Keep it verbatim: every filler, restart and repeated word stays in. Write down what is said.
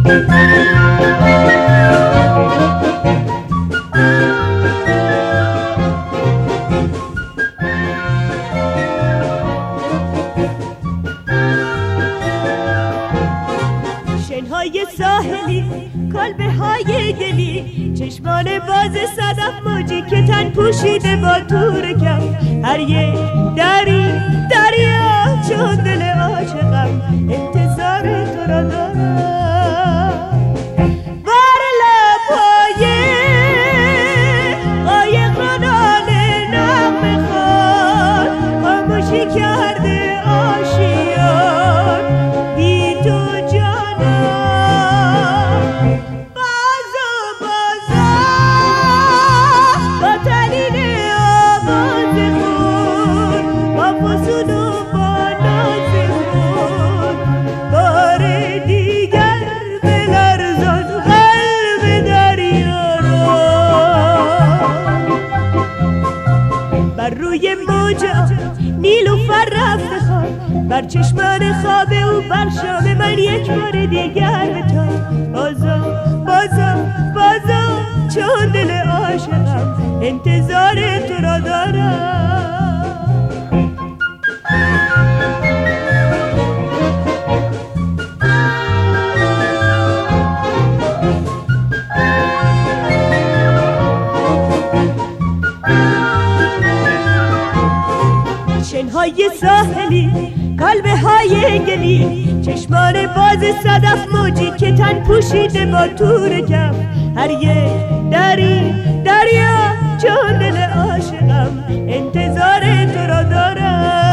شنهای ساحلی، کلبه های گلی، چشمان باز صدف موجی که تن پوشیده با تور کف. هر یک دری دریا چون دل عاشقم انتظار تو را دارم. بر لبهای قایقرانان نغمه خوان خاموشی کرده آشیان بی تو روی موجا نیلوفر رفته خواب، بر چشمان خواب او بر شام من یک بار دیگر بتاب. بازم بازم بازم چون دل عاشقم انتظار تو را دارم. شنهای ساحلی، کلبه های گلی، چشمان باز صدف موجی که تن پوشیده با تور کف. هر یک دری دریا چون دل عاشقم انتظار تو را دارم.